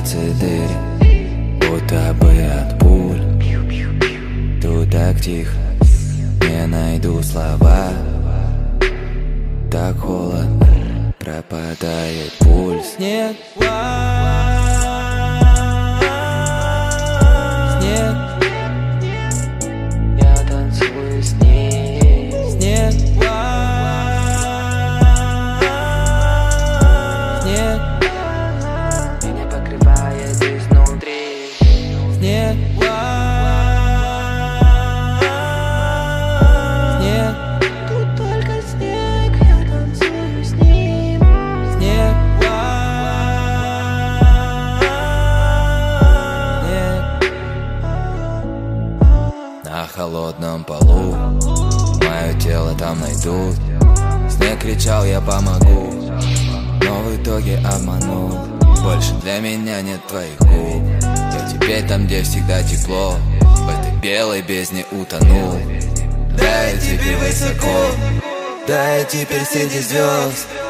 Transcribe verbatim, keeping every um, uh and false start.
сердце дыры, будто бы от пуль. Тут так тихо, не найду слова. Так холодно, пропадает пульс. Снег, снег, я танцую с ней. Снег, снег, меня покрывает изнутри. Снег, снег, тут только снег, я танцую с ним. Снег, снег, на холодном полу мое тело там найдут. Снег кричал, я помогу, но в итоге обманул. Больше для меня нет твоих губ. Я теперь там, где всегда тепло, в этой белой бездне утонул. Да, я теперь высоко, да, я теперь среди звезд.